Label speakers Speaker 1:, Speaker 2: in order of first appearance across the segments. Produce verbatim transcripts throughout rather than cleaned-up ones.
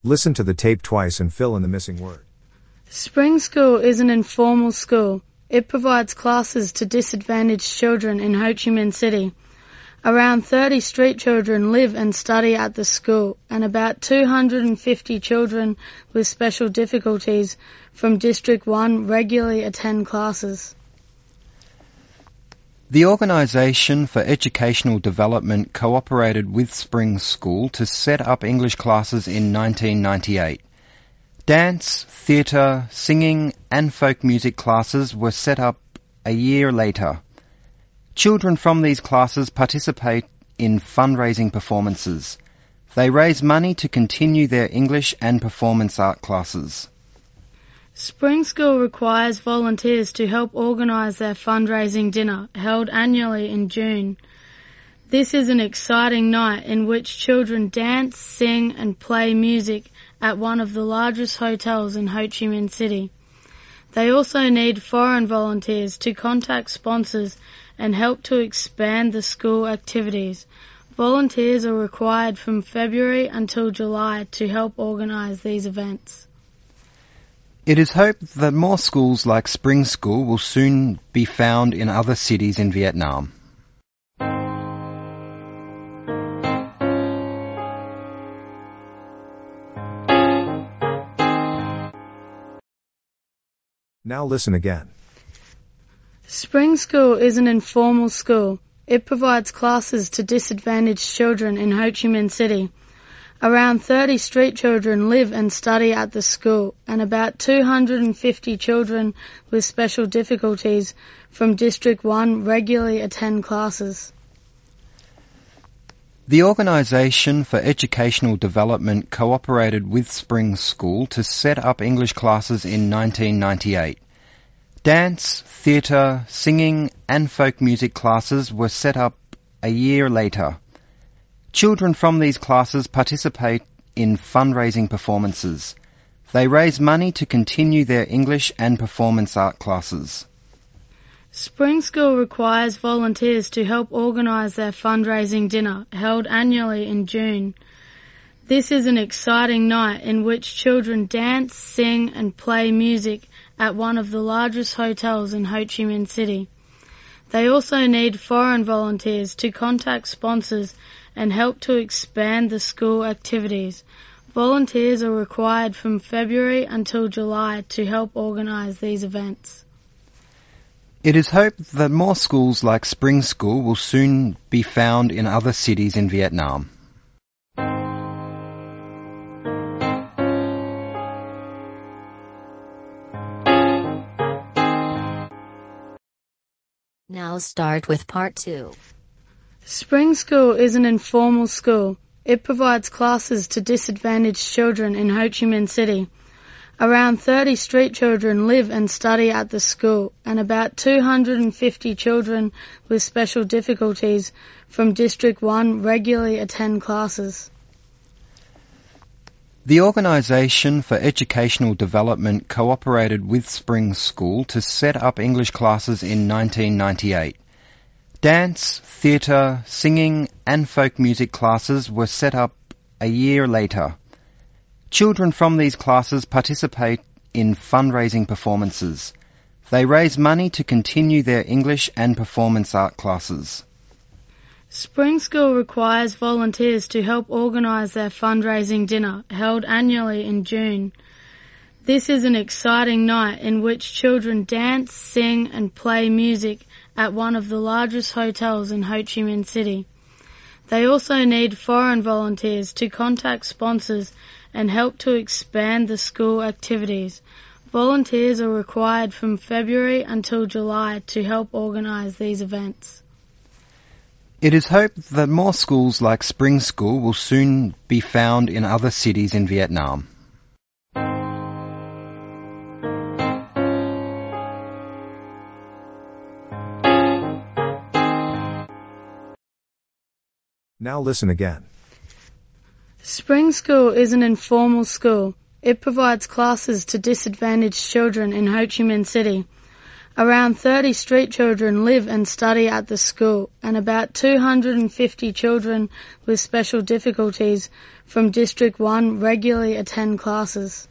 Speaker 1: Listen to the tape twice and fill in the missing word.
Speaker 2: Spring School is an informal school. It provides classes to disadvantaged children in Ho Chi Minh City. Around thirty street children live and study at the school, and about two hundred fifty children with special difficulties from District one regularly attend classes.
Speaker 3: The Organisation for Educational Development cooperated with Spring School to set up English classes in nineteen ninety-eight. Dance, theatre, singing and folk music classes were set up a year later. Children from these classes participate in fundraising performances. They raise money to continue their English and performance art classes.
Speaker 2: Spring School requires volunteers to help organise their fundraising dinner, held annually in June. This is an exciting night in which children dance, sing and play music at one of the largest hotels in Ho Chi Minh City. They also need foreign volunteers to contact sponsors and help to expand the school activities. Volunteers are required from February until July to help organise these events.
Speaker 3: It is hoped that more schools like Spring School will soon be found in other cities in Vietnam.
Speaker 1: Now listen again.
Speaker 2: Spring School is an informal school. It provides classes to disadvantaged children in Ho Chi Minh City. Around thirty street children live and study at the school, and about two hundred fifty children with special difficulties from District one regularly attend classes.
Speaker 3: The Organisation for Educational Development cooperated with Spring School to set up English classes in nineteen ninety-eight. Dance, theatre, singing and folk music classes were set up a year later. Children from these classes participate in fundraising performances. They raise money to continue their English and performance art classes.
Speaker 2: Spring School requires volunteers to help organise their fundraising dinner, held annually in June. This is an exciting night in which children dance, sing and play music at one of the largest hotels in Ho Chi Minh City. They also need foreign volunteers to contact sponsors and help to expand the school activities. Volunteers are required from February until July to help organise these events.
Speaker 3: It is hoped that more schools like Spring School will soon be found in other cities in Vietnam.
Speaker 4: Now start with part two.
Speaker 2: Spring School is an informal school. It provides classes to disadvantaged children in Ho Chi Minh City. Around thirty street children live and study at the school, and about two hundred fifty children with special difficulties from District one regularly attend classes.
Speaker 3: The Organisation for Educational Development cooperated with Spring School to set up English classes in nineteen ninety-eight. Dance, theatre, singing and folk music classes were set up a year later. Children from these classes participate in fundraising performances. They raise money to continue their English and performance art classes.
Speaker 2: Spring School requires volunteers to help organise their fundraising dinner, held annually in June. This is an exciting night in which children dance, sing and play music at one of the largest hotels in Ho Chi Minh City. They also need foreign volunteers to contact sponsors and help to expand the school activities. Volunteers are required from February until July to help organise these events.
Speaker 3: It is hoped that more schools like Spring School will soon be found in other cities in Vietnam.
Speaker 1: Now listen again.
Speaker 2: Spring School is an informal school. It provides classes to disadvantaged children in Ho Chi Minh City. Around thirty street children live and study at the school, and about two hundred fifty children with special difficulties from District one regularly attend classes.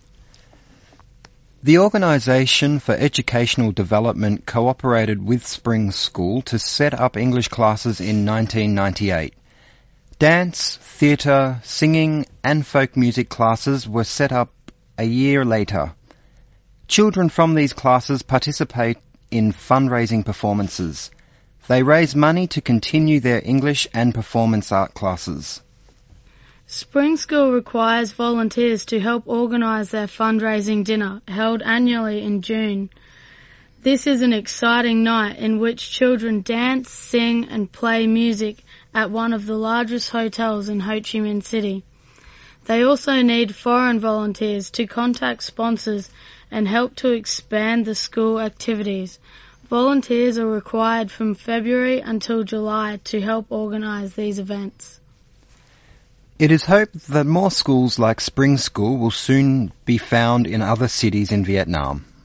Speaker 3: The Organisation for Educational Development cooperated with Springs School to set up English classes in nineteen ninety-eight. Dance, theatre, singing and folk music classes were set up a year later. Children from these classes participate in fundraising performances. They raise money to continue their English and performance art classes.
Speaker 2: Spring School requires volunteers to help organise their fundraising dinner, held annually in June. This is an exciting night in which children dance, sing and play music at one of the largest hotels in Ho Chi Minh City. They also need foreign volunteers to contact sponsors and help to expand the school activities. Volunteers are required from February until July to help organise these events.
Speaker 3: It is hoped that more schools like Spring School will soon be found in other cities in Vietnam.